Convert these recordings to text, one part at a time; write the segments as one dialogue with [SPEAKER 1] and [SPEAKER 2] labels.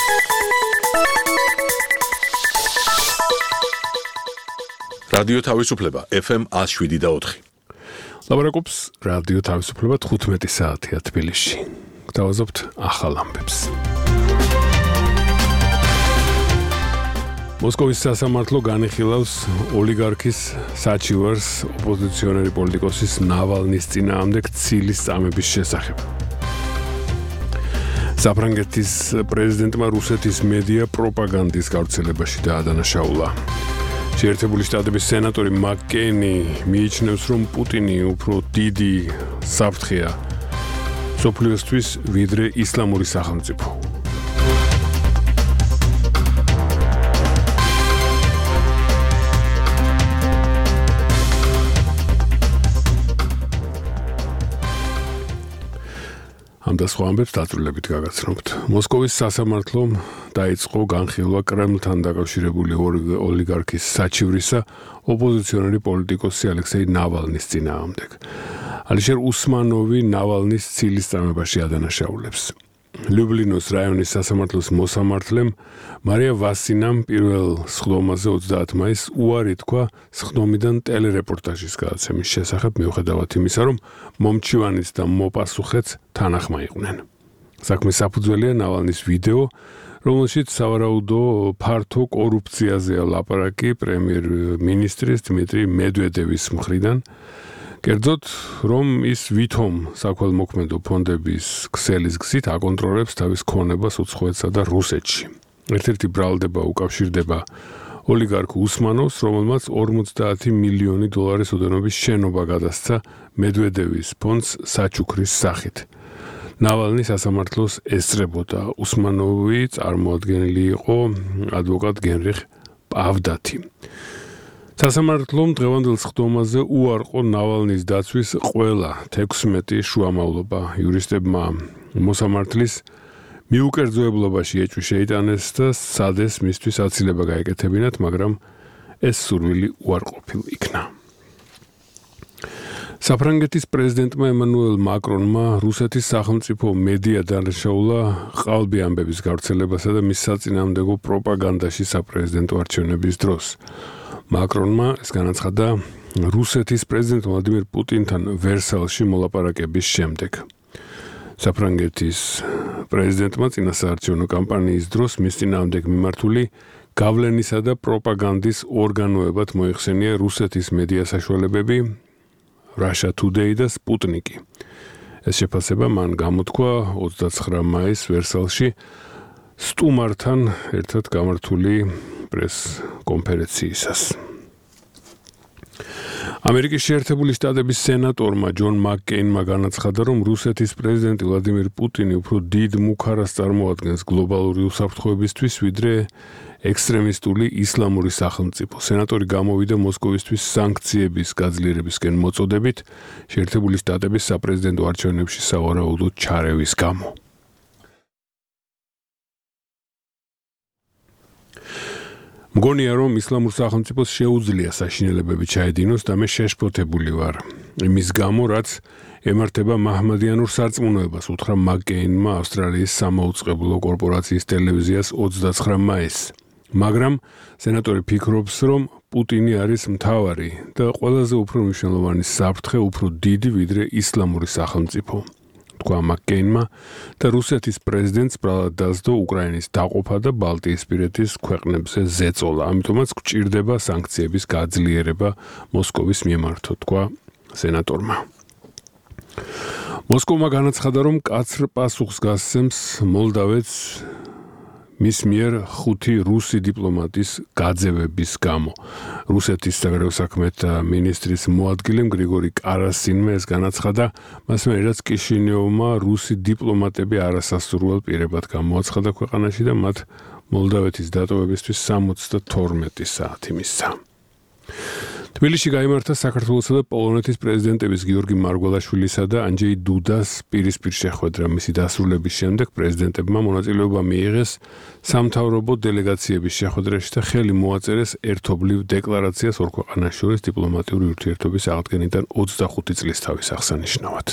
[SPEAKER 1] რადიო თავისუფლება FM 107.4.
[SPEAKER 2] ლაპარაკობს რადიო თავისუფლება 15 საათია თბილისში. გთავაზობთ ახალ ამბებს. მოსკოვის სასამართლო განიხილავს ოლიგარქის საჩივარს ოპოზიციონერი პოლიტიკოსის ნავალნის წინააღმდეგ ცილის წამების შესახებ. საფრანგეთის პრეზიდენტმა რუსეთის მედია პროპაგანდის გავრცელებაში დაადანაშაულა. შეერთებული შტატების სენატორი მაკკეინი მიიჩნევს, რომ პუტინი უფრო დიდი საფრთხეა მსოფლიოსთვის ვიდრე ისლამური სახელმწიფო. ამ და სხვა ამბებს დაწვრილებით გაგაცნობთ. მოსკოვის სასამართლომ დაიწყო განხილვა კრემლთან დაკავშირებული ოლიგარქის საჩივრისა ოპოზიციონერი პოლიტიკოსი ალექსეი ნავალნის წინააღმდეგ. ალიშერ უსმანოვი ნავალნის ცილის წამებაში ადანაშაულებს. ლიუბლინოს რაიონის სასამართლოს მოსამართლემ მარია ვასინამ პირველ სხდომაზე 30 მაისს უარი თქვა სხდომიდან ტელერეპორტაჟის გადაცემის შესახებ, მიუხედავად იმისა, რომ მომჩივანიც და მოპასუხეც თანახმა იყვნენ. საქმის საფუძველია ნავალნის ვიდეო, რომელშიც სავარაუდო ფართო კორუფციაზეა ლაპარაკი პრემიერ-მინისტრის დმიტრი მედვედევის მხრიდან. კერძოდ, რომ ის ვითომ საქველმოქმედო ფონდების ქსელის გზით აკონტროლებს თავის ქონებას უცხოეთსა და რუსეთში. ერთ-ერთი ბრალდება უკავშირდება ოლიგარქ უსმანოვს, რომელმაც 50 მილიონი დოლარის ოდენობის შენობა გადასცა მედვედევის ფონდს საჩუქრის სახით. ნავალნი სასამართლოს ესწრებოდა. უსმანოვი წარმოადგენელი იყო ადვოკატ გენრიხ პავდათი. სასამართლომ დღევანდელ სხდომაზე უარყო ნავალნის დაცვის ყველა 16 შუამავლობა. იურისტებმა მოსამართლის მიუკერძოებლობაში ეჭვი შეიტანეს და სცადეს მისთვის აცილება გაეკეთებინათ, მაგრამ ეს სურვილი უარყოფილ იქნა. საფრანგეთის პრეზიდენტმა ემანუელ მაკრონმა რუსეთის სახელმწიფო მედია დანაშაულა ყალბი ამბების გავრცელებასა და მის საწინააღმდეგო პროპაგანდაში საპრეზიდენტო არჩევნების დროს. მაკრონმა ეს განაცხადა რუსეთის პრეზიდენტ ვლადიმირ პუტინთან ვერსალში მოლაპარაკების შემდეგ. საფრანგეთის პრეზიდენტმა წინასაარჩევნო კამპანიის დროს მის წინააღმდეგ მიმართული გავლენისა და პროპაგანდის ორგანოებად მოიხსენია რუსეთის მედია საშუალებები Russia Today და Sputnik. ეს შეფასება მან გამოთქვა 29 მაისს ვერსალში სტუმართან ერთად გამართული პრეს კონფერენციისას. ამერიკის შეერთებული შტატების სენატორმა ჯონ მაკკეინმა განაცხადა, რომ რუსეთის პრეზიდენტი ვლადიმირ პუტინი უფრო დიდ მუქარას წარმოადგენს გლობალური უსაფრთხოებისთვის, ვიდრე ექსტრემისტული ისლამური სახელმწიფო. სენატორი გამოვიდა მოსკოვისთვის სანქციების გაძლიერებისკენ მოწოდებით შეერთებული შტატების საპრეზიდენტო არჩევნებში სავარაუდოდ ჩარევის გამო. მგონია, რომ ისლამურ სახელმწიფოს შეუძლია საშინელებები ჩაედინოს და მე შეშფოთებული ვარ. იმის გამო, რაც ემართება მაჰმადიანურ სარწმუნოებას, უთხრა მაკკეინმა ავსტრალიის სამაუწყებლო კორპორაციის ტელევიზიას 29 მაისს. მაგრამ სენატორი ფიქრობს, რომ პუტინი არის მთავარი და ყველაზე უფრო მნიშვნელოვანი საფრთხე, უფრო დიდი ვიდრე ისლამური სახელმწიფო. თქვა მაკკეინმა და რუსეთის პრეზიდენტს ბრალად დასდო უკრაინის დაყოფა და ბალტიისპირეთის ქვეყნებზე ზეწოლა. ამიტომაც გვჭირდება სანქციების გაძლიერება მოსკოვის მიმართ, თქვა სენატორმა. მოსკოვმა განაცხადა, რომ კაცრ პასუხს გასცემს მოლდავეთს მის მიერ 5 რუსი დიპლომატის გაძევების გამო. რუსეთის საგარეო საქმეთა მინისტრის მოადგილემ გრიგორი კარასინმა ეს განაცხადა, მასმე რაც კიშინიოვმა რუსი დიპლომატები არასასურველ პირებად გამოაცხადა ქვეყანაში და მათ მოლდავეთის დატოვებისთვის 72 საათი მისცა. თბილისში გაიმართა საქართველოსა და პოლონეთის პრეზიდენტების გიორგი მარგველაშვილისა და ანჯეი დუდას პირისპირ შეხვედრა. მისი დასრულების შემდეგ პრეზიდენტებმა მონაწილეობა მიიღეს სამთავრობო დელეგაციების შეხვედრაში და ხელი მოაწერეს ერთობლივ დეკლარაციას ორ ქვეყანას შორის დიპლომატიური ურთიერთობის აღდგენიდან 25 წლის თავის აღსანიშნავად.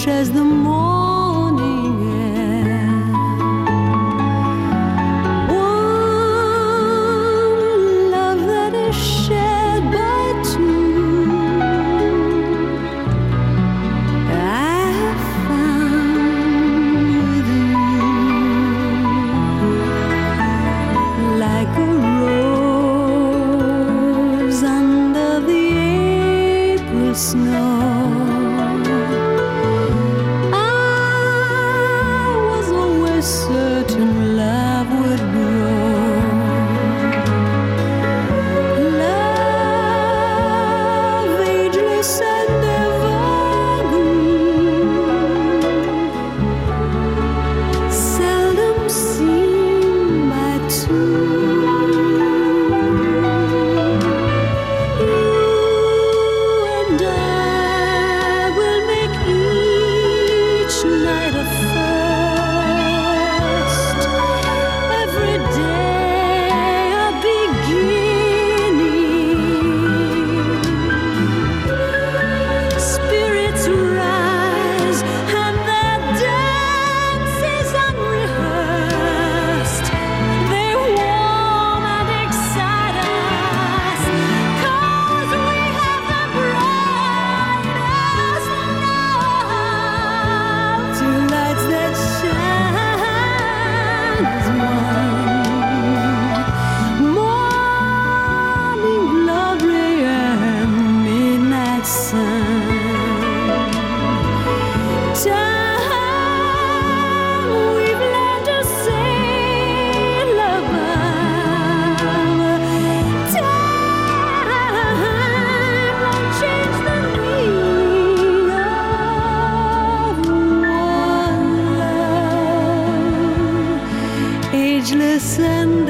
[SPEAKER 3] fresh as the morning air. One love that is shared by two, I have found with you, like a rose under the April snow. Certain love would grow, love ageless and evergreen, seldom seen by two. You and I will make each night a ageless and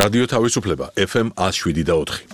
[SPEAKER 1] რადიო თავისუფლება FM 107.4.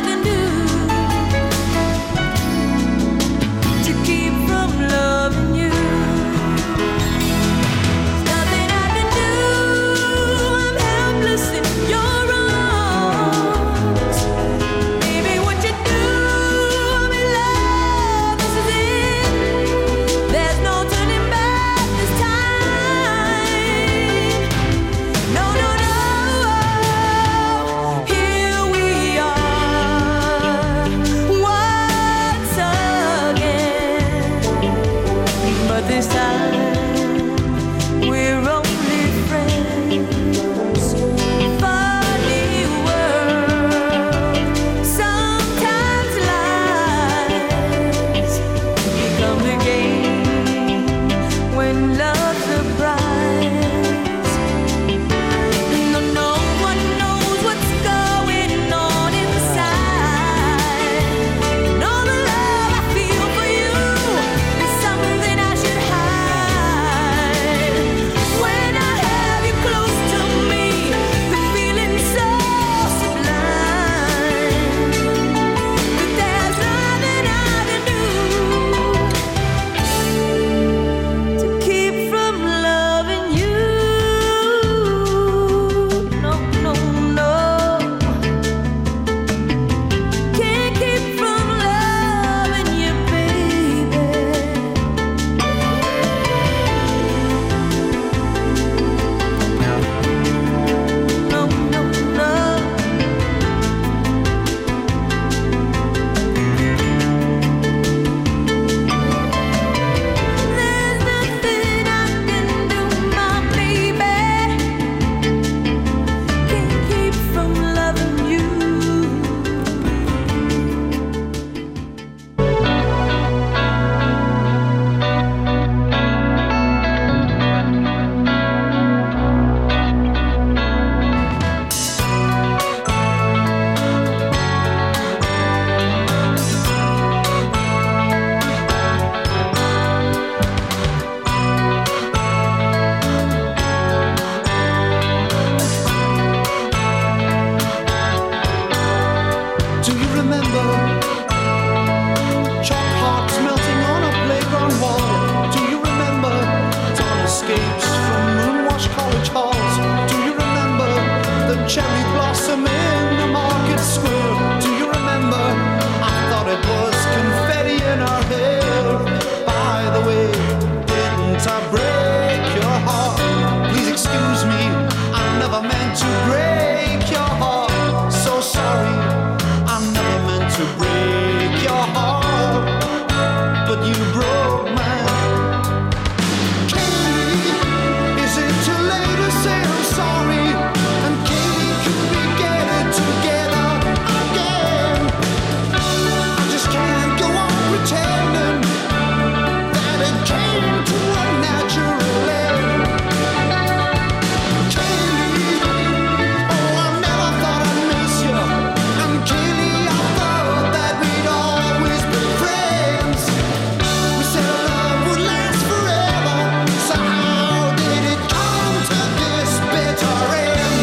[SPEAKER 3] To keep from loving you.
[SPEAKER 4] I break your heart? Please excuse me, I never meant to break your heart. So sorry, I never meant to break your heart, but you broke mine. Katie, is it too late to say I'm sorry? And Katie, could we get it together again? I just can't go on pretending that it came to a natural end. Katie, oh, I never thought I'd miss you. And Katie, I thought that we'd always be friends. We said our love would last forever, so how did it come to this bitter end?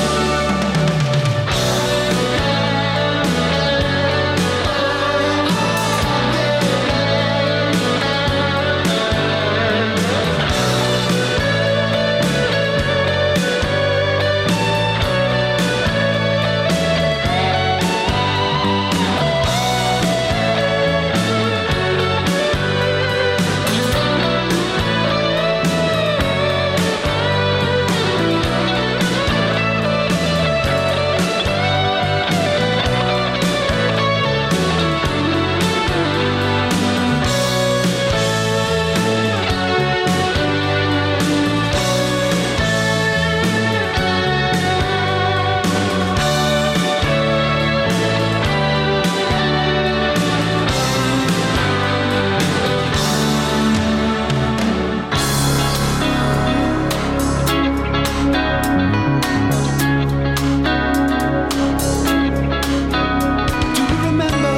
[SPEAKER 4] Do you remember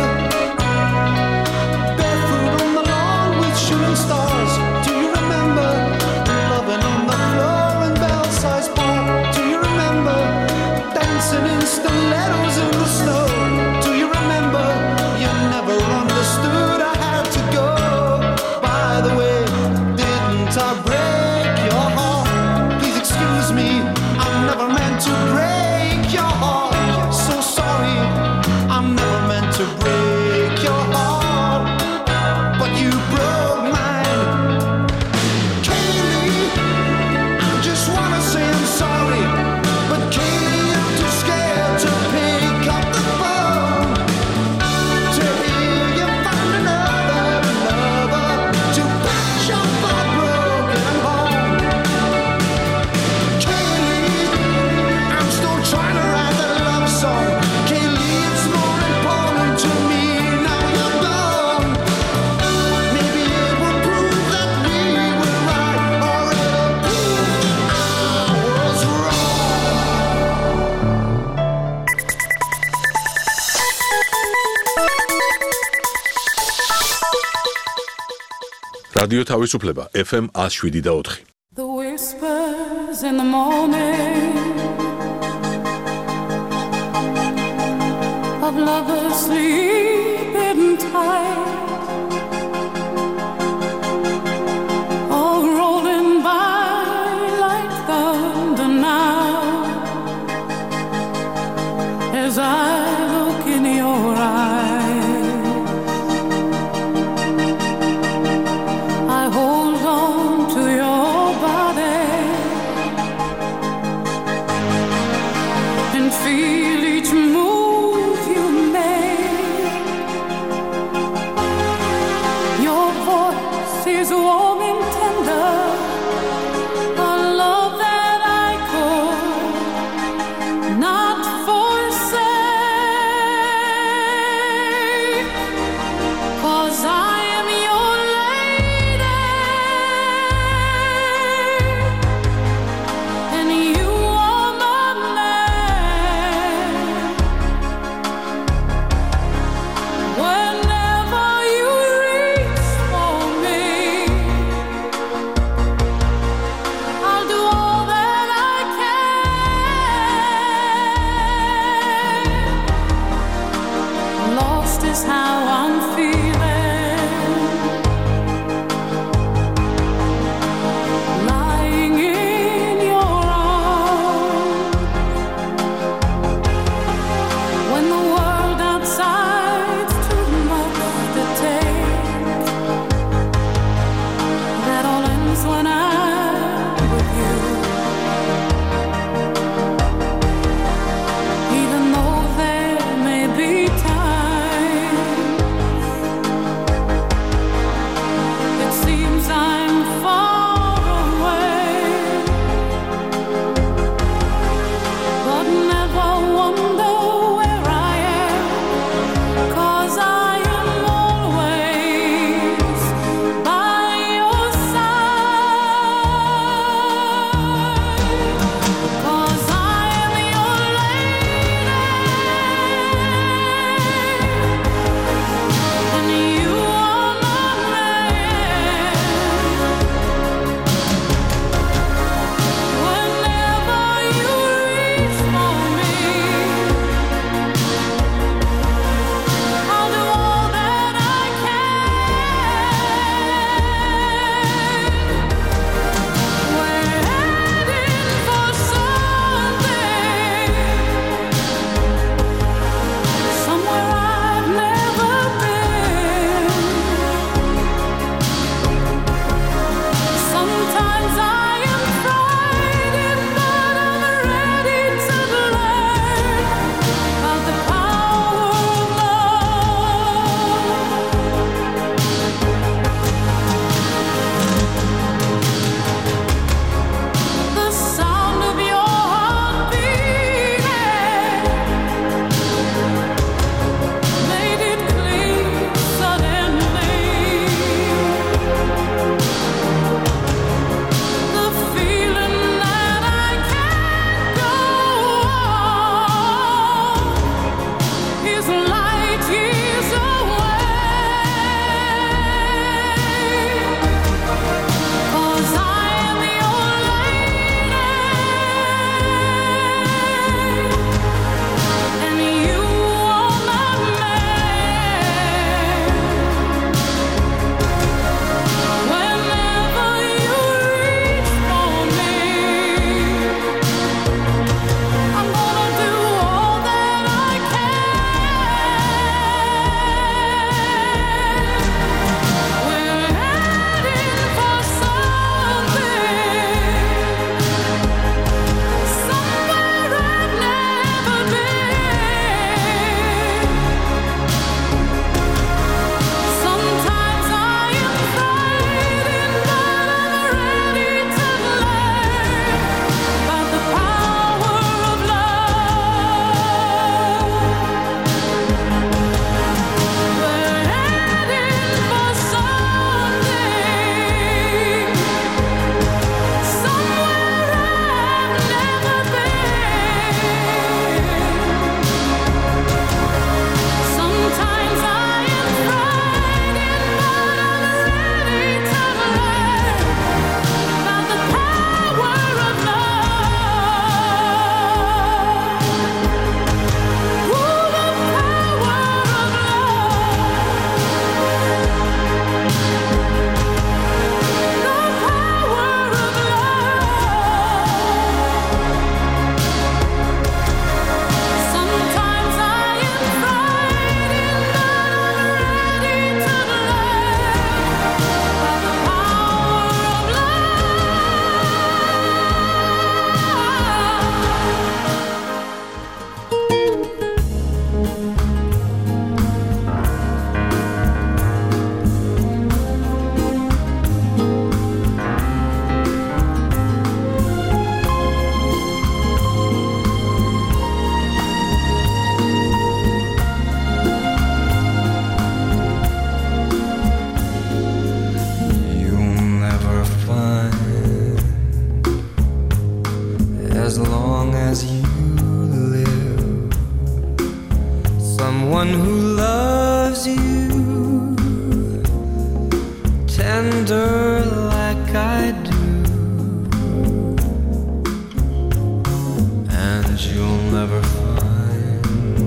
[SPEAKER 4] barefoot on the lawn with shooting stars? Do you remember loving on the floor in Belsize Park? Do you remember dancing in stilettos in the snow? Do you remember you never understood I had to go? By the way, didn't I break your heart? Please excuse me, I never meant to break your heart. So sorry, I never meant to break your heart, but you broke mine. Kaylee, I just wanna say I'm sorry, but Kaylee, I'm too scared to pick up the phone. To hear you found another lover to patch up a broken home. Kaylee, I'm still trying to write that love song. Kaylee, it's more important to me now you're gone. Maybe it will prove that we were right, or it'll prove that I was wrong.
[SPEAKER 1] რადიო თავისუფლება FM 107.4.
[SPEAKER 3] The whispers in the morning of lovers sleeping tight, all rolling by like thunder now, as I look in your eyes. I hold on to your body
[SPEAKER 5] as long as you live. Someone who loves you tender like I do, and you'll never find,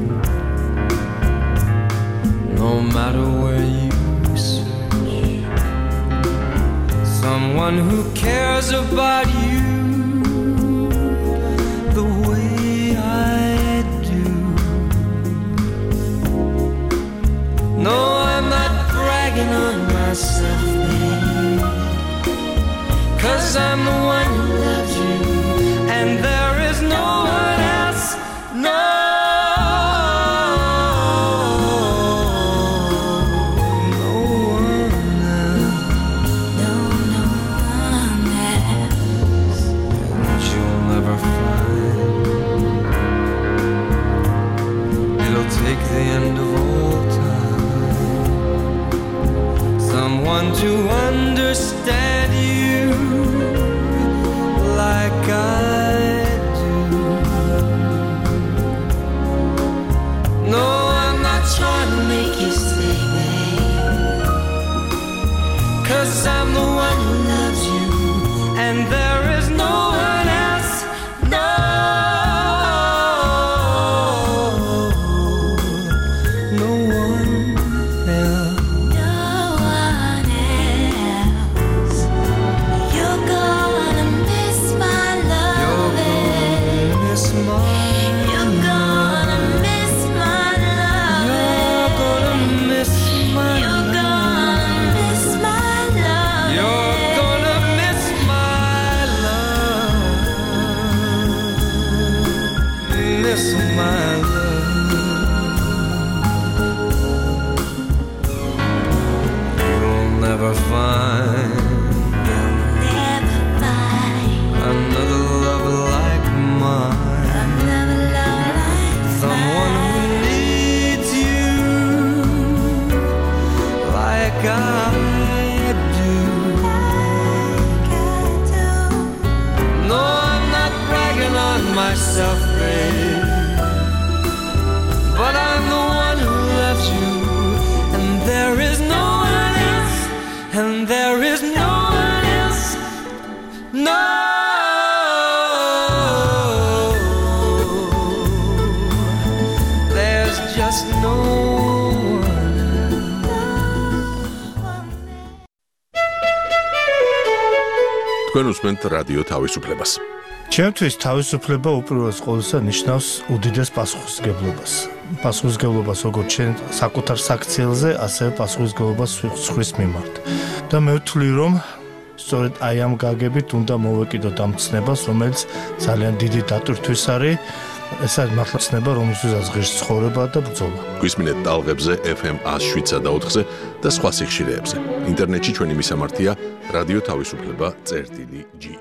[SPEAKER 5] no matter where you search, someone who cares about you the way I do. No, I'm not bragging on myself, babe, 'cause I'm the one who loves you, and there is no one else, no. Take the end of all time, someone to understand you like I do. No, I'm not trying to make you stay, babe, 'cause I'm the one who loves you, and there is no one else, no. Myself, babe, but I'm the one who loves you, and there is no one else, and there is no one else, no. There's just no one else.
[SPEAKER 1] თქვენ უსმენთ რადიო თავისუფლებას.
[SPEAKER 6] ჩემთვის თავისუფლება უპირველეს ყოვლისა ნიშნავს უდიდეს პასუხისმგებლობას. Პასუხისმგებლობას როგორც ჩვენ საკუთარ საქციელზე, ასევე პასუხისმგებლობას სხვის მიმართ. და მე ვთვლი, რომ სწორედ აი ამ გაგებით უნდა მოვეკიდოთ ამ ცნებას, რომელიც ძალიან დიდი დატვირთვის არის. ეს არის მართლა ცნება, რომელსაც ღირს ცხოვრება და ბრძოლა.
[SPEAKER 1] გვისმინეთ ტალღებზე FM 107.4-ზე და სხვა სიხშირეებზე. ინტერნეტში ჩვენი მისამართია რადიო თავისუფლება.ge.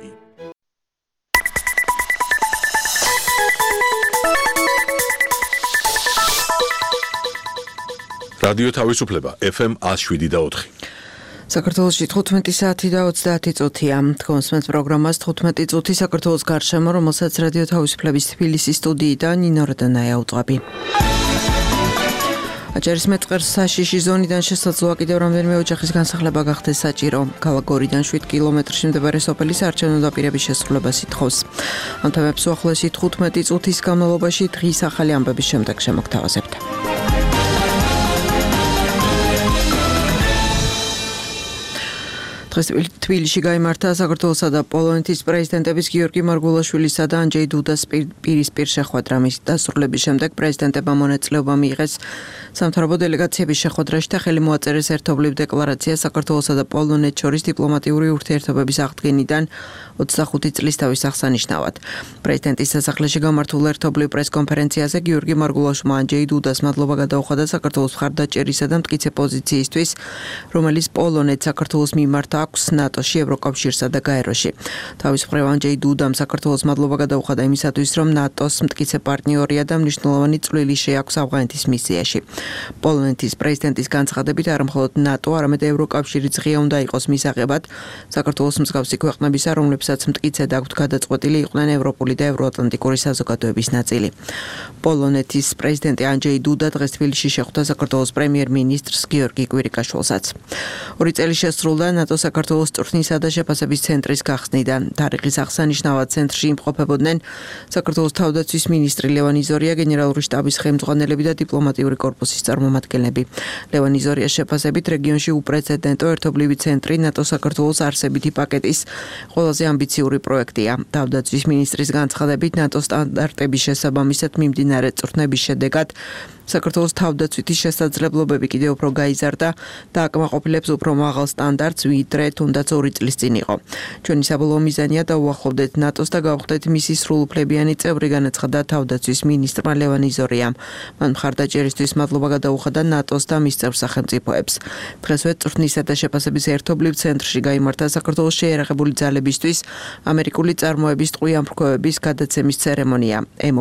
[SPEAKER 1] რადიო თავისუფლება FM 107.4.
[SPEAKER 7] საქართველოში 15 საათი და 30 წუთია. თქვენს პროგრამას 15 წუთი საქართველოს გარშემო, რომელსაც რადიო თავისუფლების თბილისის სტუდიიდან ნინო როდანაია უწყობი. აჭარის მეწყერს საშიში ზონიდან შესაძლოა კიდევ რამდენიმე ოჯახის განსახლება გახდეს საჭირო. ქალაქ გორიდან 7 კილომეტრში მდებარე სოფელი საარჩევნო დაპირების შესრულებას ითხოვს. ამ თემებს უახლოესი 15 წუთის განმავლობაში დღის ახალი ამბების შემდეგ შემოგთავაზებთ. დღეს თბილისში გაიმართა საქართველოსა და პოლონეთის პრეზიდენტების გიორგი მარგულაშვილისა და ანჯეი დუდას პირისპირ შეხვედრა. მის დასრულების შემდეგ პრეზიდენტებმა მონაწილეობა მიიღეს სამთავრობო დელეგაციების შეხვედრაში და ხელი მოაწერეს ერთობლივ დეკლარაცია საქართველოსა და პოლონეთს შორის დიპლომატიური ურთიერთობების აღდგენიდან 25 წლის თავის აღსანიშნავად. პრეზიდენტის სასახლეში გამართულ ერთობლივ პრესკონფერენციაზე გიორგი მარგულაშვილმა ანჯეი დუდას მადლობა გადაუხადა საქართველოს მხარდაჭერისა და მტკიცე პოზიციისთვის, რომელიც პოლონეთს საქართველოს მიმართ აქვს ნატოში, ევროკავშირსა და გაეროში. თავის მხრივ ანჯეი დუდამ საქართველოს მადლობა გადაუხადა იმისათვის, რომ ნატოს მტკიცე პარტნიორია და მნიშვნელოვანი წვლილი შეაქვს ავღანეთის მისიაში. პოლონეთის პრეზიდენტის განცხადებით არამხოლოდ ნატო, არამედ ევროკავშირიც ღია უნდა იყოს მისაღებად საქართველოს მსგავსი ქვეყნებისა, რომლებსაც რომლებსაც მტკიცედ აქვთ გადაწყვეტილი იყვნენ ევროპული და ევროატლანტიკური საზოგადოების ნაწილი. პოლონეთის პრეზიდენტი ანჯეი დუდა დღეს თბილისში შეხვდა საქართველოს პრემიერ-მინისტრს გიორგი კვირიკაშვილსაც. 2 წელი შესრულდა ნატო საქართველოს წვრთნისა და შეფასების ცენტრის გახსნიდან. თარიღის აღსანიშნავად ცენტრში იმყოფებოდნენ საქართველოს თავდაცვის მინისტრი ლევან იზორია, გენერალური შტაბის ხელმძღვანელები და დიპლომატიური კორპუსის წარმომადგენლები. ლევან იზორიას შეფასებით რეგიონში უპრეცედენტო ერთობლივი ცენტრი ნატო საქართველოს არსებითი პაკეტის ყველაზე ამბიციური პროექტია. თავდაცვის მინისტრის განცხადებით ნატო სტანდარტების შესაბამისად მიმდინარე წვრთნების შედეგად საქართველოს თავდაცვითი შესაძლებლობები კიდევ უფრო გაიზარდა და აკმაყოფილებს უფრო მაღალ სტანდარტს, ვიდრე თუნდაც 2 წლის წინ იყო. ჩვენი საბოლოო მიზანია დაუახლოვდეთ ნატოს და გავხდეთ მისი სრულუფლებიანი წევრი, განაცხადა თავდაცვის მინისტრმა ლევან იზორიამ. მან მხარდაჭერისთვის მადლობა გადაუხადა ნატოს და მის წევრ სახელმწიფოებს. დღესვე წვრთნისა და შეფასების ერთობლივ ცენტრში გაიმართა საქართველოს შეიარაღებული ძალებისთვის ამერიკული წარმოების ტყვიამფრქვევების გადაცემის ცერემონია.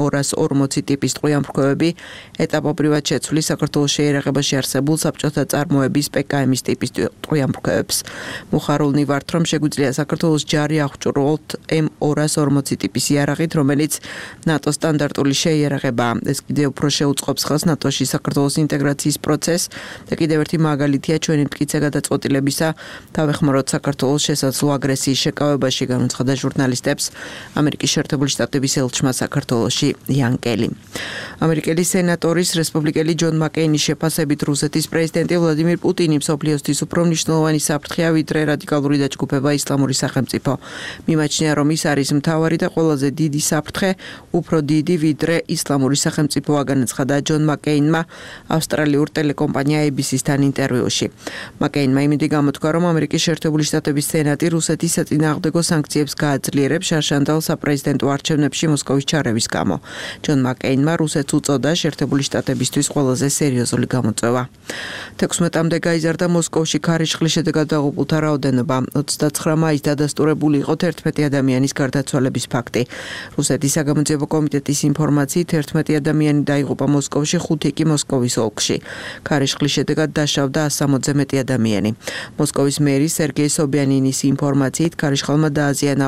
[SPEAKER 7] M240 ტიპის ტყვიამფრქვევები ეტაპობრივად შეცვლის საქართველოს შეიარაღებაში არსებულ საბჭოთა წარმოების PKM-ის ტიპის ტყვიამფრქვევებს. მუხარულნი ვართ, რომ შეგვიძლია საქართველოს ჯარი აღჭურვოთ M240 ტიპის იარაღით, რომელიც ნატო სტანდარტული შეიარაღებაა. ეს კიდევ უფრო შეუწყობს ხელს ნატოში საქართველოს ინტეგრაციის პროცესს და კიდევ ერთი მაგალითია ჩვენი მტკიცე გადაწყვეტილებისა თავეხმაროთ საქართველოს შესაძლო აგრესიის შეკავებაში, განაცხადა ჟურნალისტებს ამერიკის შეერთებული შტატების ელჩმა საქართველოში იან კელი. ამერიკელი სენატორის რესპუბლიკელი ჯონ მაკეინის შეფასებით რუსეთის პრეზიდენტი ვლადიმირ პუტინი მსოფლიოსთვის უფრო მნიშვნელოვანი საფრთხეა, ვიდრე რადიკალური დაჯგუფება ისლამური სახელმწიფო. მიმაჩნია, რომ ის არის მთავარი და ყველაზე დიდი საფრთხე, უფრო დიდი ვიდრე ისლამური სახელმწიფოა, განაცხადა ჯონ მაკეინმა ავსტრალიურ ტელეკომპანია ABC-თან ინტერვიუში. მაკეინმა იმედი გამოთქვა, რომ ამერიკის შეერთებული შტატების სენატი რუსეთის საწინააღმდეგო სანქციებს გააძლიერებს შარშანდალ საპრეზიდენტო არჩევნებში მოსკოვის ჩარევის გამო. ჯონ მაკეინმა რუსეთს უწოდა შეერთებული შტატებისთვის ყველაზე სერიოზული გამოწვევა. 16-მდე გაიზარდა მოსკოვში ქარიშხლის შედეგად დაღუპულთა რაოდენობა. 29 მაისს დადასტურებული იყო 11 ადამიანის გარდაცვალების ფაქტი. რუსეთის საგამოძიებო კომიტეტის ინფორმაციით 11 ადამიანი დაიღუპა მოსკოვში, 5 კი მოსკოვის ოლქში. ქარიშხლის შედეგად დაშავდა 160-ზე მეტი ადამიანი. მოსკოვის მერი სერგეი სობიანინის ინფორმაციით ქარიშხალმა დააზიანა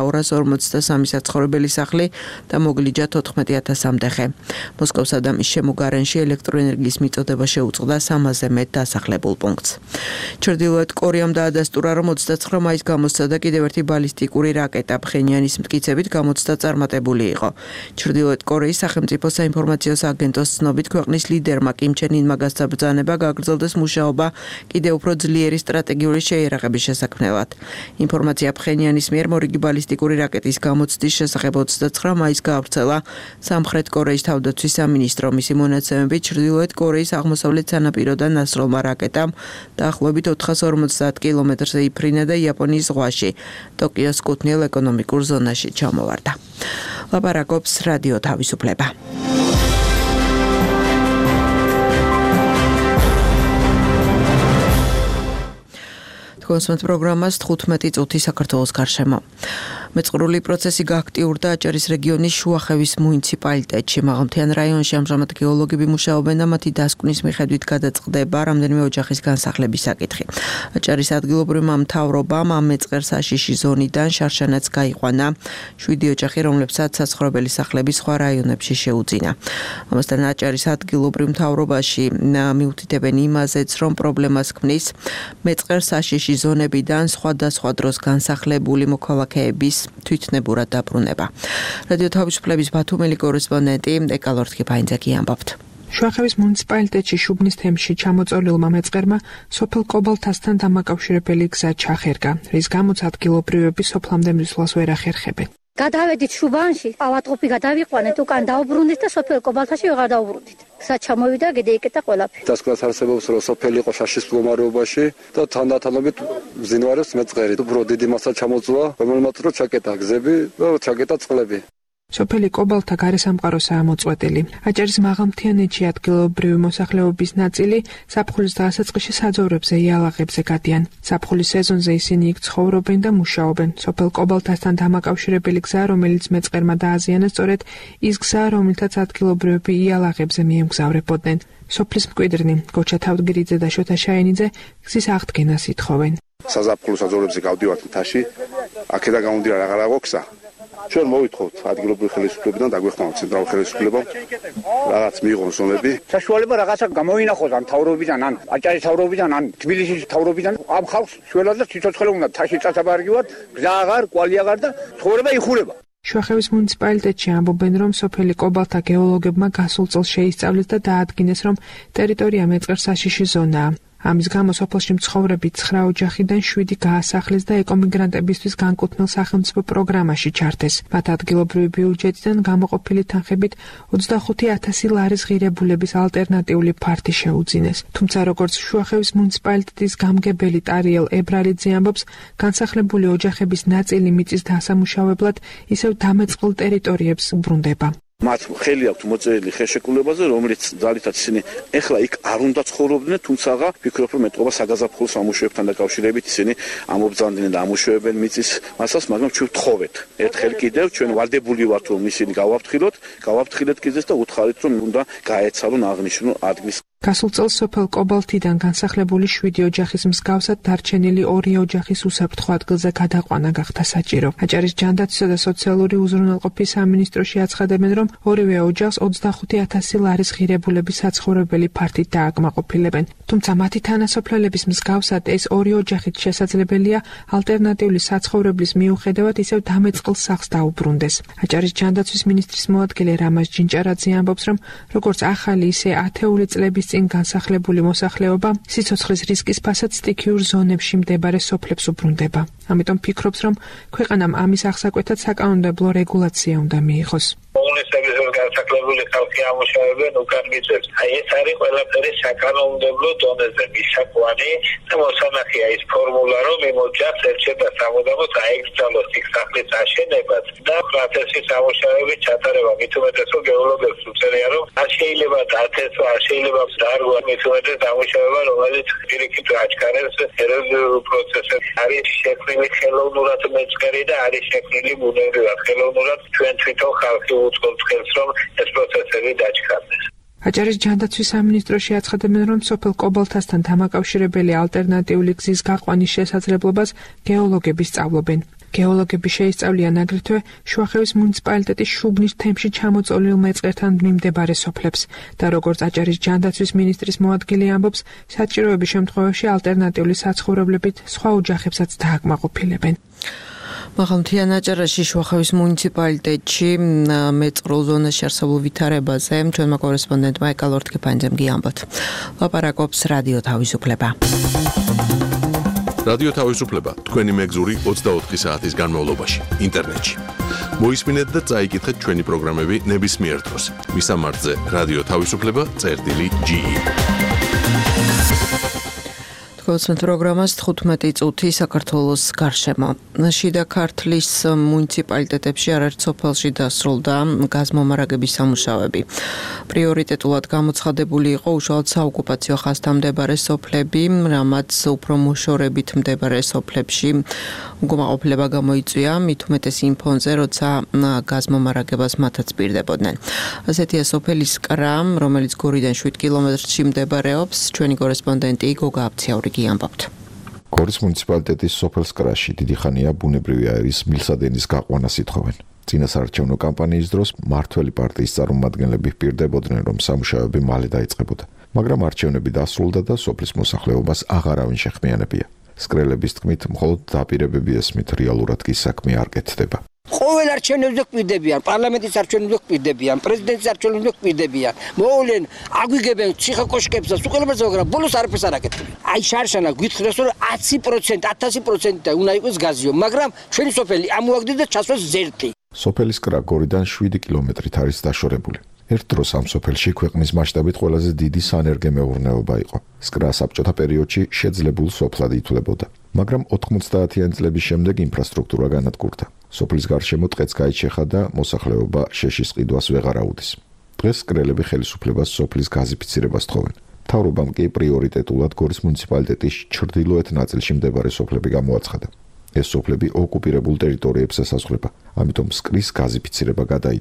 [SPEAKER 7] 253 საცხოვრებელი სახლი და მოგლიჯა 14,000-მდე ხე. მოსკოვის ადამიანის შემოგარენში ელექტროენერგიის მიწოდება შეუწყდა 300-ზე მეტ დასახლებულ პუნქტს. ჩრდილოეთ კორეამ დაადასტურა, რომ 29 მაისს გამოსცა და კიდევ ერთი ბალისტიკური რაკეტა ფხენიანის მტკიცებით გამოცდა წარმატებული იყო. ჩრდილოეთ კორეის სახელმწიფო საინფორმაციო აგენტოს ცნობით ქვეყნის ლიდერმა კიმ ჩენ ინმა გასაბრძანება გაგრძელდეს მუშაობა კიდევ უფრო ძლიერი სტრატეგიული შეიარაღების შესაქმნელად. ინფორმაცია ფხენიანის მიერ მორიგი ბალისტიკური რაკეტის გამოცდის შესახებ 29 მაისს გაავრცელა სამხრეთ კორეის თავდაცვის სამინისტრო. მისი მონაცემებით ჩრდილოეთ კორეის აღმოსავლეთ სანაპიროდან ნასროლმა რაკეტამ დაახლოებით 450 კილომეტრზე იფრინა და იაპონიის ზღვაში ტოკიოს კუთვნილ ეკონომიკურ ზონაში ჩამოვარდა. ლაპარაკობს რადიო თავისუფლება. კონსუმენტ პროგრამას 15 წუთი საქართველოს გარშემო. მეწყრული პროცესი გააქტიურდა აჭარის რეგიონის შუახევის მუნიციპალიტეტში. მაღალმთიან რაიონში ამჟამად გეოლოგები მუშაობენ და მათი დასკვნის მიხედვით გადაწყდება რამდენიმე ოჯახის განსახლების საკითხი. აჭარის ადგილობრივმა მთავრობამ ამ მეწყერ საშიში ზონიდან შარშანაც გაიყვანა 7 ოჯახი, რომლებსაც საცხოვრებელი სახლები სხვა რაიონებში შეუძინა. ამასთან აჭარის ადგილობრივ მთავრობაში მიუთითებენ იმაზეც, რომ პრობლემას ქმნის მეწყერ საშიში ზონებიდან სხვადასხვა დროს განსახლებული მოქალაქეების თვითნებურად დაბრუნება. რადიო თავისუფლების ბათუმელი კორესპონდენტი ეკალორთქი ფაინძაკი ამბობთ.
[SPEAKER 8] შუახევის მუნიციპალიტეტში შუბნის თემში ჩამოწოლილმა მეწყერმა სოფელ კობალთასთან დამაკავშირებელი გზა ჩახერგა, რის გამოც ადგილობრივები სოფლამდე მისვლას ვერ ახერხებენ.
[SPEAKER 9] გადავედით შუბანში, ავატყოფი გადავიყვანეთ, უკან დაუბრუნდით და სოფელ კობალთაში ვეღარ დაუბრუნდით. გზა ჩამოვიდა, გადაიკეტა ყველაფერი.
[SPEAKER 10] დასკვნას არსებობს, რომ სოფელი იყო შაშის მდგომარეობაში და თანდათანობით მძინვარებს მეწყერი. უფრო დიდი მასა ჩამოწვა, რომელმაც რო ჩაკეტა გზები და ჩაკეტა წყლები.
[SPEAKER 8] სოფელი კობალთა გარესამყაროსაა მოწყვეტილი. აჭარის მაღალმთიანეთში ადგილობრივი მოსახლეობის ნაწილი ზაფხულის დასაწყისში საძოვრებზე იალაღებზე გადიან. ზაფხულის სეზონზე ისინი იქ ცხოვრობენ და მუშაობენ. სოფელ კობალთასთან დამაკავშირებელი გზა, რომელიც მეწყერმა დააზიანა, სწორედ ის გზა, რომლითაც ადგილობრივები იალაღებზე მიემგზავრებოდნენ. სოფლის მკვიდრნი გოჩა თავდგირიძე და შოთა შაენიძე გზის აღდგენას ითხოვენ.
[SPEAKER 10] საზაფხულო საძოვრებზე გავდივართ მთაში
[SPEAKER 11] აქედან გამომდინარე აღარ აღვქსა. ჩვენ მოვითხოვთ ადგილობრივი ხელისუფლებიდან დაგვეხმაროთ ცენტრალურ ხელისუფლებამ რაღაც მიიღონ ზონები.
[SPEAKER 12] საშუალება რაღაცა გამოინახოს ან თავრობიდან, ან აჭარის თავრობიდან, ან თბილისის თავრობიდან. ამ ხალხს შველად და ციცოცხლე უნდა თაში წასაბარგივად, გზა აღარ, კვალი აღარ და ცხოვრება იხურება.
[SPEAKER 8] შუახევის მუნიციპალიტეტში ამბობენ, რომ სოფელი კობალთა გეოლოგებმა გასულ წელს შეისწავლეს და დაადგინეს, რომ ტერიტორია მეწყერ საშიში ზონაა. ამის გამო სოფელში მცხოვრები 9 ოჯახიდან 7 გაასახლეს და ეკომიგრანტებისთვის განკუთვნილ სახელმწიფო პროგრამაში ჩართეს. მათ ადგილობრივი ბიუჯეტიდან გამოყოფილი თანხებით 25,000 ლარის ღირებულების ალტერნატიული ფართი შეუძინეს. თუმცა როგორც შუახევის მუნიციპალიტეტის გამგებელი ტარიელ ებრალიძე ამბობს, განსახლებული ოჯახების ნაწილი მიწის დასამუშავებლად ისევ დამეწყვილ ტერიტორიებს უბრუნდება.
[SPEAKER 11] მათ ხელი აქვთ მოწერილი ხელშეკრულებაზე, რომელიც ძალითაც ისინი ეხლა იქ არ უნდა ცხოვრობდნენ, თუმცა ვფიქრობ, რომ ეტყობა საგაზაფხულო სამუშაოებთან დაკავშირებით ისინი ამობრძანდნენ და ამუშავებენ მიწის მასას, მაგრამ ჩვენ ვთხოვეთ. ერთხელ კიდევ ჩვენ ვალდებული ვართ, რომ ისინი გავაფრთხილეთ გიზეს და უთხარით, რომ უნდა გაეცალონ აღნიშნულ ადგილს.
[SPEAKER 8] გასულ წელს სოფელ კობალთიდან განსახლებული 7 ოჯახის მსგავსად დარჩენილი 2 ოჯახის უსაფრთხო ადგილზე გადაყვანა გახდა საჭირო. აჭარის ჯანდაცვისა და სოციალური უზრუნველყოფის სამინისტროში აცხადებენ, რომ ორივე ოჯახს 25,000 ლარის ღირებულების საცხოვრებელი ფართით დააკმაყოფილებენ. თუმცა მათი თანასოფლელების მსგავსად ეს 2 ოჯახით შესაძლებელია ალტერნატიული საცხოვრებლის მიუხედავად ისევ დამეწყილ სახლს დაუბრუნდეს. აჭარის ჯანდაცვის მინისტრის მოადგილე რამაზ ჯინჭარაძე ამბობს, რომ როგორც ახალი, ისე ათეული წლების წინ განსახლებული მოსახლეობა სიცოცხლის რისკის ფასად სტიქიურ ზონებში მდებარე სოფლებს უბრუნდება. ამიტომ ფიქრობს, რომ ქვეყანამ ამის აღსაკვეთად საკანონმდებლო რეგულაცია უნდა მიიღოს.
[SPEAKER 13] კომუნისტების განსახლებული ხალხი ამუშავებენ უკან მიწებს. ეს არის ყველაფერი საკანონმდებლო დონეზე მისაკვანი და მოსანახია ის ფორმულა, რომ იმ ოჯახს ერჩება სამუდამოდ აეკრძალოს იქ სახლის აშენებას და პროცესის ამუშავების ჩატარება. მით უმეტეს რომ გეოლოგებს უწევია, რომ არ შეიძლება დათესვა, არ შეიძლება დარგვა მით უმეტეს ამუშავება, რომელიც პირიქით აჩქარებს ეროზიულ პროცესებს. არის შექმნილი ხელოვნურად მეწყერი და არის შექმნილი ბუნებრივად ხელოვნურად ჩვენ თვითონ ხალხი უწყობს ხელს, რომ ეს პროცესები დაჩქარდეს.
[SPEAKER 8] აჭარის ჯანდაცვის სამინისტროში აცხადებენ, რომ სოფელ კობალთასთან დამაკავშირებელი ალტერნატიული გზის გაყვანის შესაძლებლობას გეოლოგები სწავლობენ. გეოლოგები შეისწავლიან აგრეთვე შუახევის მუნიციპალიტეტის შუბნის თემში ჩამოწოლილ მეწყერთან მიმდებარე სოფლებს და როგორც აჭარის ჯანდაცვის მინისტრის მოადგილე ამბობს, საჭიროების შემთხვევაში ალტერნატიული საცხოვრებლებით სხვა ოჯახებსაც დააკმაყოფილებენ.
[SPEAKER 7] მაღალმთიან აჭარაში შუახევის მუნიციპალიტეტში მეწყრულ ზონაში არსებულ ვითარებაზე ჩვენმა კორესპონდენტმა ეკალორ თქეფანიძემ გიამბოთ. ლაპარაკობს რადიო თავისუფლება.
[SPEAKER 1] რადიო თავისუფლება თქვენი მეგზური 24 საათის განმავლობაში ინტერნეტში. მოისმინეთ და წაიკითხეთ ჩვენი პროგრამები ნებისმიერ დროს. მისამართზე რადიო თავისუფლება.ge
[SPEAKER 7] გულწრფელ პროგრამას 15 წუთი საქართველოს გარშემო. შიდა ქართლის მუნიციპალიტეტებში არაერთ სოფელში დასრულდა გაზმომარაგების სამუშაოები. პრიორიტეტულად გამოცხადებული იყო უშუალოდ საოკუპაციო ხაზთან მდებარე სოფლები, რამაც უფრო მოშორებით მდებარე სოფლებში უკმაყოფილება გამოიწვია, მით უმეტეს იმ ფონზე, როცა გაზმომარაგებას მათაც პირდებოდნენ. ასეთია სოფელი სკრა, რომელიც გორიდან 7 კილომეტრში მდებარეობს. ჩვენი კორესპონდენტი გოგა აბციაური გიამბობთ.
[SPEAKER 14] გორის მუნიციპალიტეტის სოფელ სკრაში დიდი ხანია ბუნებრივი აირის მილსადენის გაყვანას ითხოვენ. წინასაარჩევნო კამპანიის დროს მართველი პარტიის წარმომადგენლები პირდებოდნენ, რომ სამუშაოები მალე დაიწყებოდა. მაგრამ არჩევნები დასრულდა და სოფლის მოსახლეობას აღარავინ შეხმიანებია. სკრელების თქმით, მხოლოდ დაპირებები ესმით, რეალურად კი საქმე არ კეთდება.
[SPEAKER 15] ყოველ არჩევნებზე კვირდებიან, პარლამენტის არჩევნებზე კვირდებიან, პრეზიდენტის არჩევნებზე კვირდებიან. მოვლენ, აგვიგებენ ციხე-კოშკებს და უყურებელს, მაგრამ ბოლოს არაფერს არ აკეთებენ. აი შარშანა გითხრას, რომ 100%, 1000% და უნდა იყოს გაზიო, მაგრამ ჩვენი სოფელი ამოაგდეს და ჩასვას ზერთი.
[SPEAKER 14] სოფელის კრა გორიდან 7 კილომეტრით არის დაშორებული. ერთ დროს ამ სოფელში ქვეყნის მასშტაბით ყველაზე დიდი სანერგე მეურნეობა იყო. სკრა საბჭოთა პერიოდში შეძლებულ სოფლად ითვლებოდა, მაგრამ 90-იანი წლების შემდეგ ინფრასტრუქტურა განადგურდა. სოფლის გარშემო ტყეც გაიჩეხა და მოსახლეობა შეშის ყიდვას ვეღარ აუდის. დღეს სკრელები ხელისუფლებას სოფლის გაზიფიცირებას თხოვენ. მთავრობამ კი პრიორიტეტულად გორის მუნიციპალიტეტის ჩრდილოეთ ნაწილში მდებარე სოფლები გამოაცხადა. ეს სოფლები ოკუპირებულ ტერიტორიებს ესაზღვრება, ამიტომ სკრის გაზიფიცირება გადაიდო.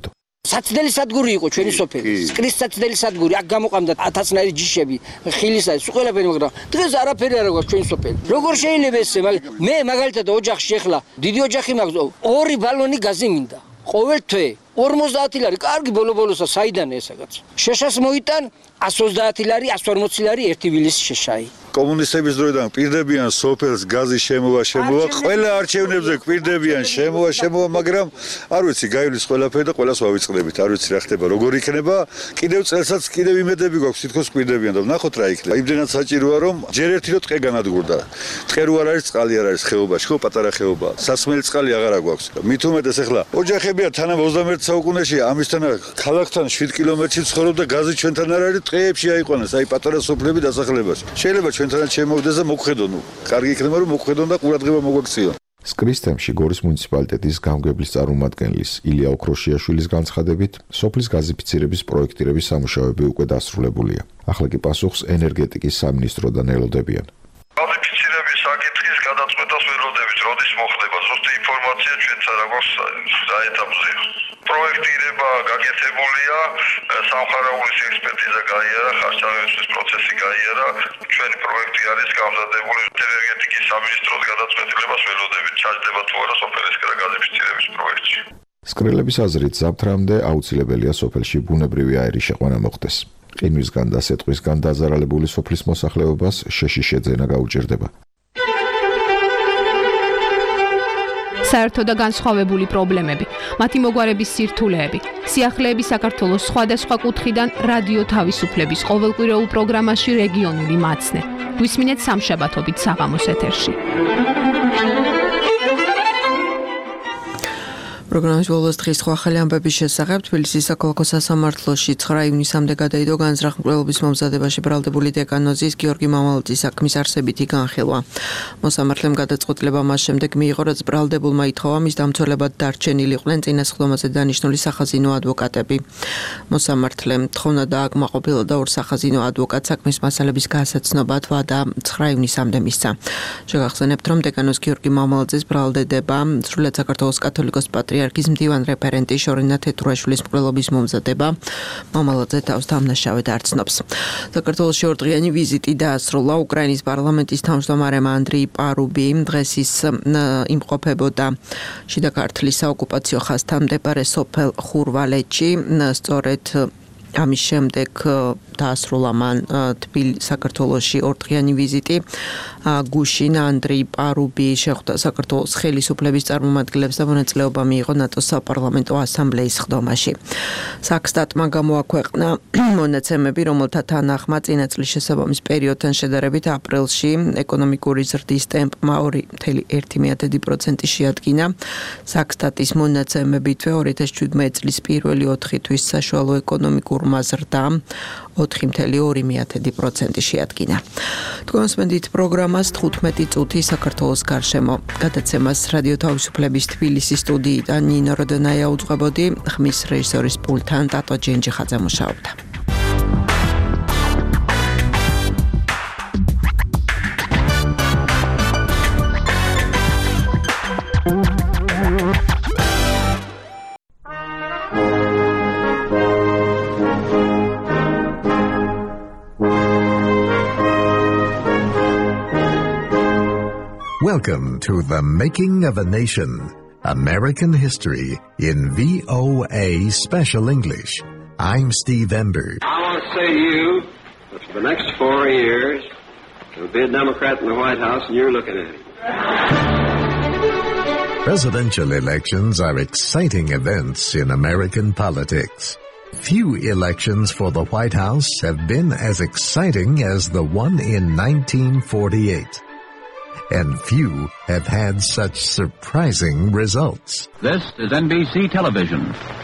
[SPEAKER 15] საცდელი სადგური იყო ჩვენი სოფელი. სკრის საცდელი სადგური. აქ გამოყამდა 1000-ნაირი ჯიშები, ხილისა, ყველაფერი, მაგრამ დღეს არაფერი არ აქვს ჩვენი სოფელი. როგორ შეიძლება ესე? მე მაგალითად ოჯახში ახლა დიდი ოჯახი მაქვს, 2 ბალონი გაზი მინდა. ყოველ თვე 50 ლარი, კარგი ბოლო-ბოლოსა საიდანე ესაგაც. შეშას მოიტან 130 ლარი, 140 ლარი ერთი ვილის შეშაი.
[SPEAKER 16] კომუნისტების დროიდან პირდებიან სოფელს გაზი შემოვა, ყველა არჩევნებზე პირდებიან შემოვა, მაგრამ არ ვიცი, გაივლის ყველაფერი და ყველას ვავიწყდებით, არ ვიცი რა ხდება, როგორ იქნება, კიდევ წელსაც კიდევ იმედები გვაქვს, თითქოს პირდებიან და ვნახოთ რა იქნება. იმდენად საჭიროა, რომ ჯერ ერთი რო ტყე განადგურდა. ტყე რო არ არის, წყალი არ არის ხეობაში, ხო, პატარა ხეობა. სასმელი წყალი აღარ აგვაქვს. მით უმეტეს ახლა ოჯახებია თანამ 21 საუკუნეში ამისთან ქალაქთან 7 კილომეტრში ცხოვრობდა, გაზი ჩვენთან არ არის, ტყეებში აიყვანეს, აი პატარა სოფლები დასახლებაში. შეიძლება ჩვენთანაც შემოვიდეს და მოგხედონ. კარგი იქნება რომ მოგხედონ და ყურადღება მოგვაქციონ.
[SPEAKER 14] სკრის თემში გორის მუნიციპალიტეტის გამგებლის წარმომადგენლის ილია ოქროშიაშვილის განცხადებით, სოფლის გაზიფიცირების პროექტირების სამუშაოები უკვე დასრულებულია. ახლა კი პასუხს ენერგეტიკის სამინისტროდან ელოდებიან.
[SPEAKER 17] გაზიფიცირების საკითხის გადაწყვეტას ველოდებით, როდის მოხდება. ზუსტი ინფორმაცია ჩვენც არ აქვს საეტაპზე. პროექტირება გაკეთებულია, სამხარაულის ექსპერტიზა გაიარა, ხარჯავების პროცესი გაიარა. ჩვენი პროექტი არის გამზადებული, ენერგეტიკის სამინისტროს გადაწყვეტილებას ველოდებით, ჩაჯდება თუ არა სოფლის გაზიფიცირების პროექტში.
[SPEAKER 14] სკრელების აზრით, ზამთრამდე აუცილებელია სოფელში ბუნებრივი აირის შეყვანა მოხდეს. ყინვისგან და სეტყვისგან დაზარალებული სოფლის მოსახლეობას შეშის შეძენა გაუჭირდება.
[SPEAKER 18] საერთო და განსხვავებული პრობლემები, მათი მოგვარების სირთულეები, სიახლეები საქართველოს სხვადასხვა კუთხიდან რადიო თავისუფლების ყოველკვირეულ პროგრამაში რეგიონული მაცნე. გვისმინეთ სამშაბათობით საღამოს ეთერში.
[SPEAKER 7] პროგრამის ბოლოს დღის სხვა ახალი ამბების შესახებ თბილისის საქალაქო სასამართლოში 9 ივნისამდე გადაიდო განზრახ-მკვლელობის მომზადებაში ბრალდებული დეკანოზის გიორგი მამალაძის საქმის არსებითი განხილვა. მოსამართლემ გადაწყვეტილება მას შემდეგ მიიღო, რაც ბრალდებულმა ითხოვა მის დამცველებად დარჩენილიყვნენ წინასხდომაზე დანიშნული სახაზინო ადვოკატები. მოსამართლემ თხოვნა დააკმაყოფილა და 2 სახაზინო ადვოკატს საქმის მასალების გასაცნობად ვადა 9 ივნისამდე მისცა. შეგახსენებთ, რომ დეკანოზ გიორგი მამალაძის ბრალდება სრულად საქართველოს კათოლიკოს პატრიარქის მდივან რეფერენტი შორინა თეთურაშვილის მკვლელობის მომზადება მამალაძე თავს დამნაშავედ არ ცნობს. საქართველოში ორდღიანი ვიზიტი დაასრულა უკრაინის პარლამენტის თავმჯდომარემ ანდრეი პარუბი დღეს ის იმყოფებოდა შიდა ქართლის საოკუპაციო ხაზთან მდებარე სოფელ ხურვალეთში. სწორედ ამის შემდეგ დაასრულა მან საქართველოში ორდღიანი ვიზიტი. გუშინ ანდრეი პარუბი შეხვდა საქართველოს ხელისუფლების წარმომადგენლებს და მონაწილეობა მიიღო ნატოს საპარლამენტო ასამბლეის ხდომაში. საქსტატმა გამოაქვეყნა მონაცემები, რომელთა თანახმად წინა წლის შესაბამის პერიოდთან შედარებით აპრილში ეკონომიკური ზრდის ტემპმა 2.1% შეადგინა. საქსტატის მონაცემებითვე 2017 წლის პირველი 4 თვის საშუალო ეკონომიკურმა ზრდამ 4.2% შეადგინა. თქვენს მედით პროგრამას 15 წუთი საქართველოს გარშემო გადაცემას რადიო თავისუფლების თბილისის სტუდიიდან ნინო როდონაია უძღვებოდი, ხმის რეჟისორის პულტთან ტატო ჯენჯიხაძე მუშაობდა.
[SPEAKER 19] Welcome to The Making of a Nation, American History in VOA Special English. I'm Steve Ember.
[SPEAKER 20] I want to say to you that for the next 4 years, there'll be a Democrat in the White House and you're looking at him.
[SPEAKER 19] Presidential elections are exciting events in American politics. Few elections for the White House have been as exciting as the one in 1948. And few have had such surprising results.
[SPEAKER 21] This is NBC Television.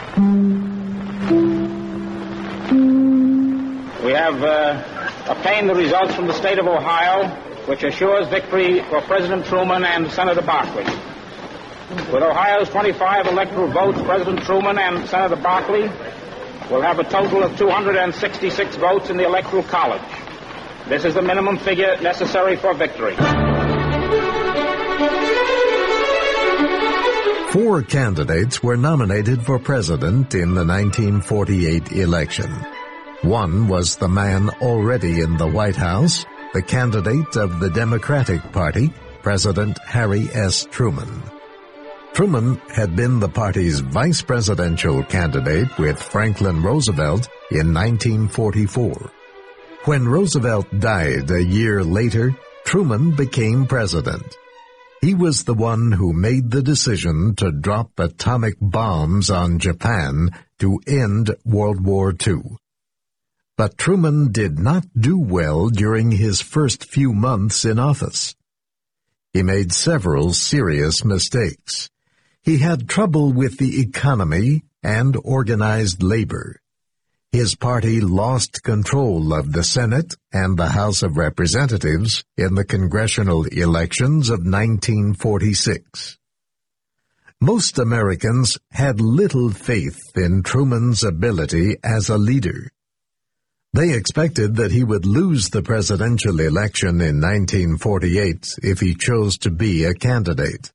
[SPEAKER 22] We have obtained the results from the state of Ohio, which assures victory for President Truman and Senator Barkley. With Ohio's 25 electoral votes, President Truman and Senator Barkley will have a total of 266 votes in the Electoral College. This is the minimum figure necessary for victory.
[SPEAKER 19] 4 candidates were nominated for president in the 1948 election. One was the man already in the White House, the candidate of the Democratic Party, President Harry S. Truman. Truman had been the party's vice presidential candidate with Franklin Roosevelt in 1944. When Roosevelt died a year later, Truman became president. He was the one who made the decision to drop atomic bombs on Japan to end World War II. But Truman did not do well during his first few months in office. He made several serious mistakes. He had trouble with the economy and organized labor. His party lost control of the Senate and the House of Representatives in the congressional elections of 1946. Most Americans had little faith in Truman's ability as a leader. They expected that he would lose the presidential election in 1948 if he chose to be a candidate.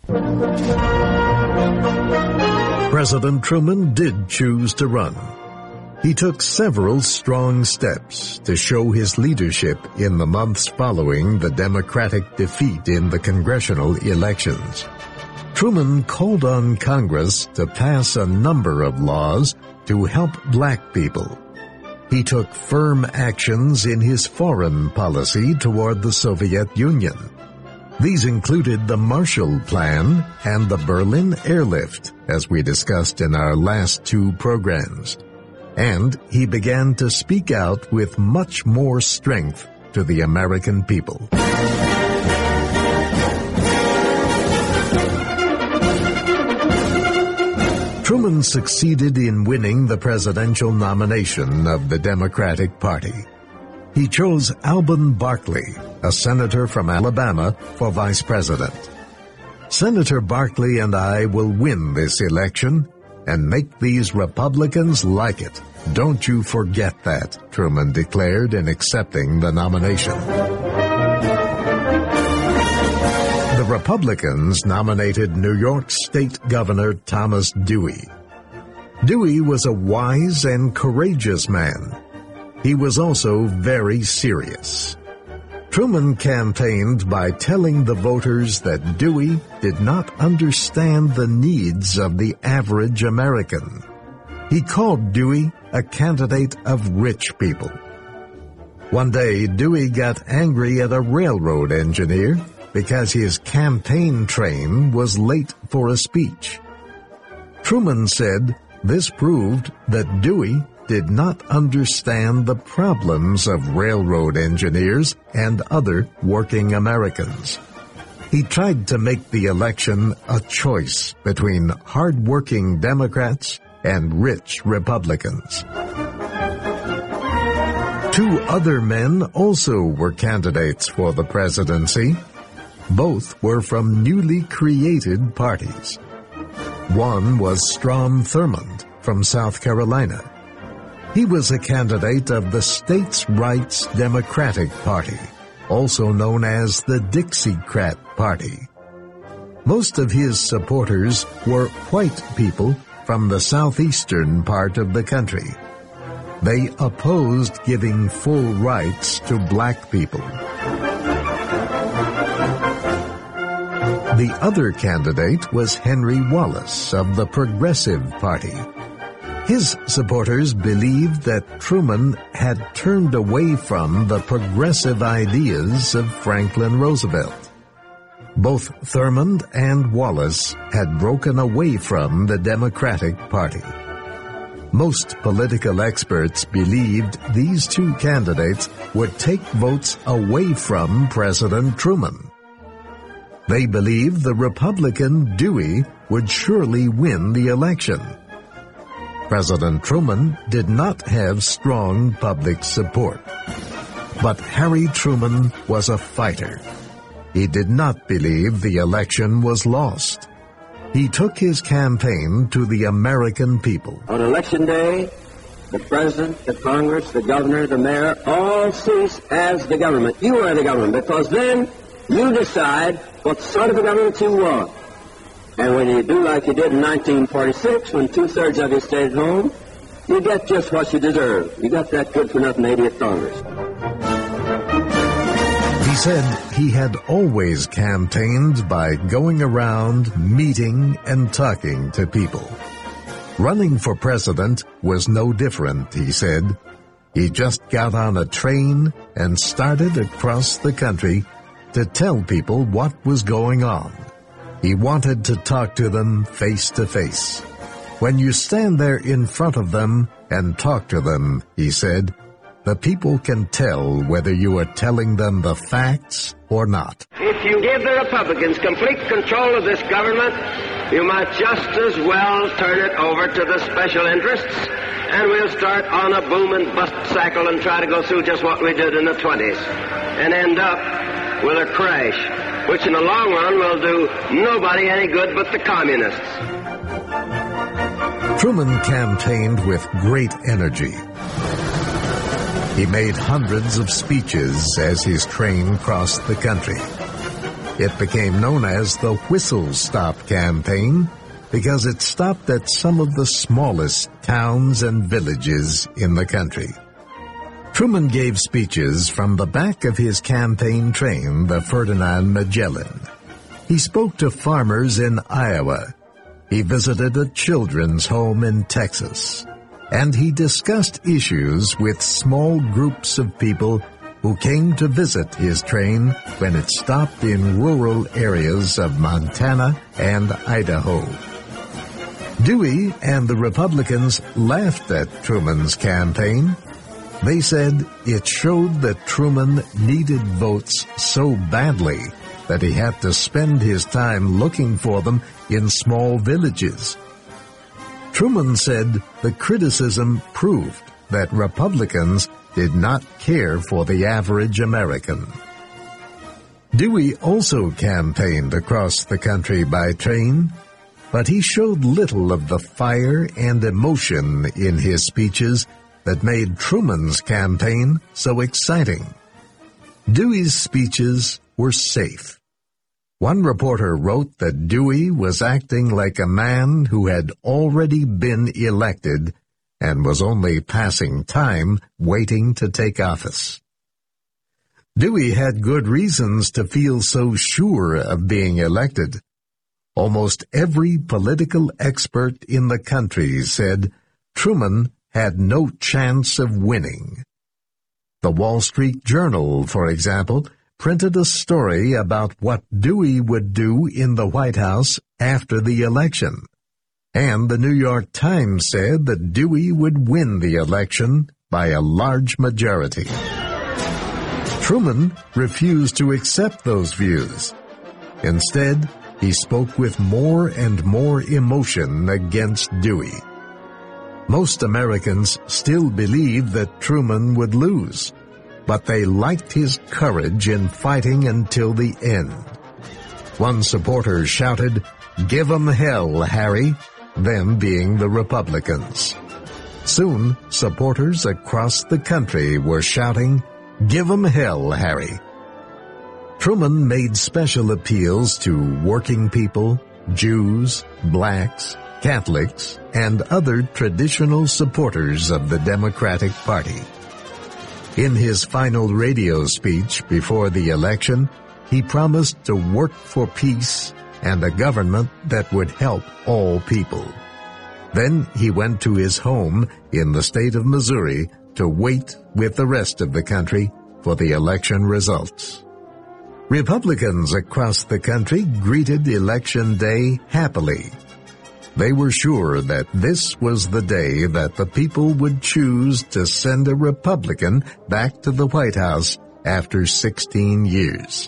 [SPEAKER 19] President Truman did choose to run. He took several strong steps to show his leadership in the months following the Democratic defeat in the congressional elections. Truman called on Congress to pass a number of laws to help black people. He took firm actions in his foreign policy toward the Soviet Union. These included the Marshall Plan and the Berlin Airlift, as we discussed in our last 2 programs. And he began to speak out with much more strength to the American people. Truman succeeded in winning the presidential nomination of the Democratic Party. He chose Alben Barkley, a senator from Alabama, for vice president. Senator Barkley and I will win this election and make these Republicans like it. Don't you forget that, Truman declared in accepting the nomination. The Republicans nominated New York State Governor Thomas Dewey. Dewey was a wise and courageous man. He was also very serious. Truman campaigned by telling the voters that Dewey did not understand the needs of the average American. He called Dewey a candidate of rich people. One day, Dewey got angry at a railroad engineer because his campaign train was late for a speech. Truman said this proved that Dewey did not understand the problems of railroad engineers and other working Americans. He tried to make the election a choice between hard-working Democrats and rich Republicans. 2 other men also were candidates for the presidency. Both were from newly created parties. One was Strom Thurmond from South Carolina. He was a candidate of the States' Rights Democratic Party, also known as the Dixiecrat Party. Most of his supporters were white people from the southeastern part of the country. They opposed giving full rights to black people. The other candidate was Henry Wallace of the Progressive Party. His supporters believed that Truman had turned away from the progressive ideas of Franklin Roosevelt. Both Thurmond and Wallace had broken away from the Democratic Party. Most political experts believed these 2 candidates would take votes away from President Truman. They believed the Republican Dewey would surely win the election. President Truman did not have strong public support. But Harry Truman was a fighter. He did not believe the election was lost. He took his campaign to the American people.
[SPEAKER 20] On election day, the president, the Congress, the governor, the mayor, all cease as the government. You are the government, because then you decide what sort of a government you want. And when you do like you did in 1946, when 2/3 of you stayed at home, you get just what you deserve. You got that good-for-nothing $88.
[SPEAKER 19] He said he had always campaigned by going around, meeting, and talking to people. Running for president was no different, he said. He just got on a train and started across the country to tell people what was going on. He wanted to talk to them face to face. When you stand there in front of them and talk to them, he said, the people can tell whether you are telling them the facts or not.
[SPEAKER 20] If you give the Republicans complete control of this government, you might just as well turn it over to the special interests, and we'll start on a boom and bust cycle and try to go through just what we did in the 20s, and end up with a crash, which in the long run will do nobody any good but the communists.
[SPEAKER 19] Truman campaigned with great energy. He made hundreds of speeches as his train crossed the country. It became known as the Whistle Stop Campaign because it stopped at some of the smallest towns and villages in the country. Truman gave speeches from the back of his campaign train, the Ferdinand Magellan. He spoke to farmers in Iowa. He visited a children's home in Texas. And he discussed issues with small groups of people who came to visit his train when it stopped in rural areas of Montana and Idaho. Dewey and the Republicans laughed at Truman's campaign. They said it showed that Truman needed votes so badly that he had to spend his time looking for them in small villages. Truman said the criticism proved that Republicans did not care for the average American. Dewey also campaigned across the country by train, but he showed little of the fire and emotion in his speeches that made Truman's campaign so exciting. Dewey's speeches were safe. One reporter wrote that Dewey was acting like a man who had already been elected and was only passing time waiting to take office. Dewey had good reasons to feel so sure of being elected. Almost every political expert in the country said Truman had no chance of winning. The Wall Street Journal, for example, printed a story about what Dewey would do in the White House after the election. And the New York Times said that Dewey would win the election by a large majority. Truman refused to accept those views. Instead, he spoke with more and more emotion against Dewey. Most Americans still believed that Truman would lose, but they liked his courage in fighting until the end. One supporter shouted, "Give 'em hell, Harry," them being the Republicans. Soon, supporters across the country were shouting, "Give 'em hell, Harry." Truman made special appeals to working people, Jews, blacks, Catholics, and other traditional supporters of the Democratic Party. In his final radio speech before the election, he promised to work for peace and a government that would help all people. Then he went to his home in the state of Missouri to wait with the rest of the country for the election results. Republicans across the country greeted Election Day happily. They were sure that this was the day that the people would choose to send a Republican back to the White House after 16 years.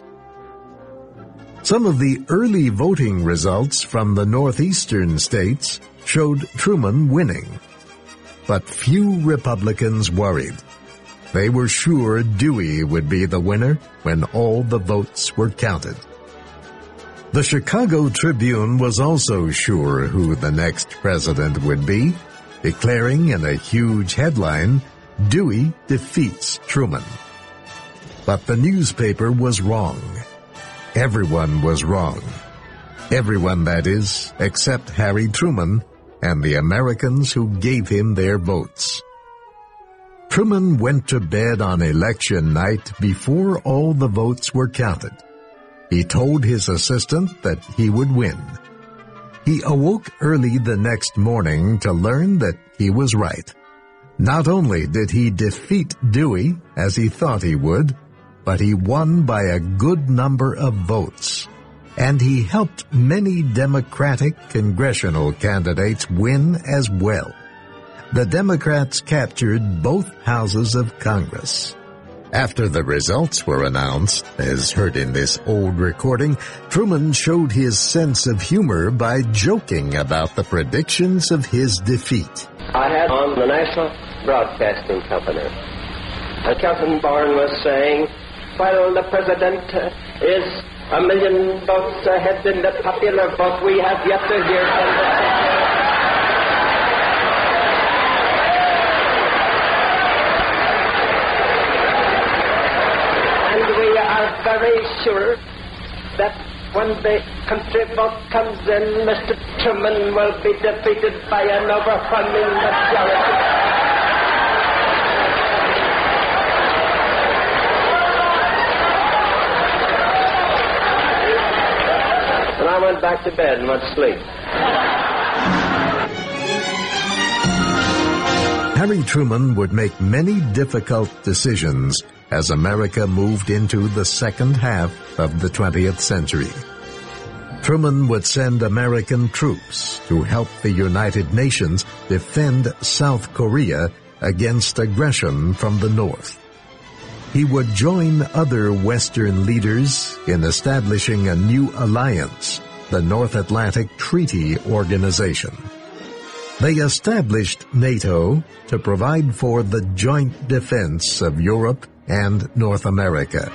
[SPEAKER 19] Some of the early voting results from the northeastern states showed Truman winning. But few Republicans worried. They were sure Dewey would be the winner when all the votes were counted. The Chicago Tribune was also sure who the next president would be, declaring in a huge headline, "Dewey defeats Truman." But the newspaper was wrong. Everyone was wrong. Everyone, that is, except Harry Truman and the Americans who gave him their votes. Truman went to bed on election night before all the votes were counted. He told his assistant that he would win. He awoke early the next morning to learn that he was right. Not only did he defeat Dewey, as he thought he would, but he won by a good number of votes. And he helped many Democratic congressional candidates win as well. The Democrats captured both houses of Congress. After the results were announced, as heard in this old recording, Truman showed his sense of humor by joking about the predictions of his defeat.
[SPEAKER 20] I had on the National Broadcasting Company, and Kelton Bourne was saying, well, the president is 1 million votes ahead in the popular vote. We have yet to hear from the president. We are very sure that when the country vote comes in, Mr. Truman will be defeated by an overwhelming majority. And I went back to bed and went to sleep.
[SPEAKER 19] Harry Truman would make many difficult decisions as America moved into the second half of the 20th century. Truman would send American troops to help the United Nations defend South Korea against aggression from the North. He would join other Western leaders in establishing a new alliance, the North Atlantic Treaty Organization. They established NATO to provide for the joint defense of Europe and North America.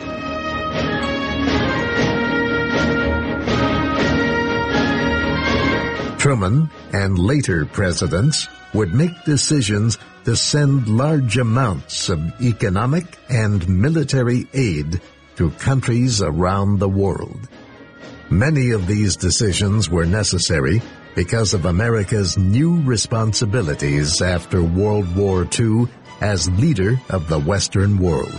[SPEAKER 19] Truman and later presidents would make decisions to send large amounts of economic and military aid to countries around the world. Many of these decisions were necessary because of America's new responsibilities after World War II as leader of the Western world.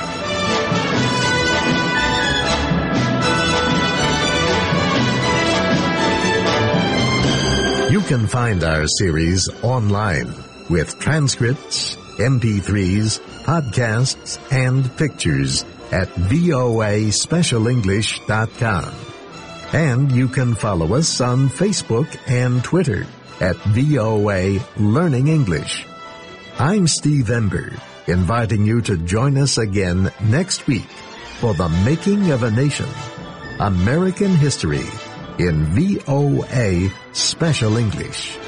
[SPEAKER 19] You can find our series online with transcripts, MP3s, podcasts, and pictures at voaspecialenglish.com. And you can follow us on Facebook and Twitter at VOA Learning English. I'm Steve Ember, inviting you to join us again next week for The Making of a Nation, American History in VOA Special English.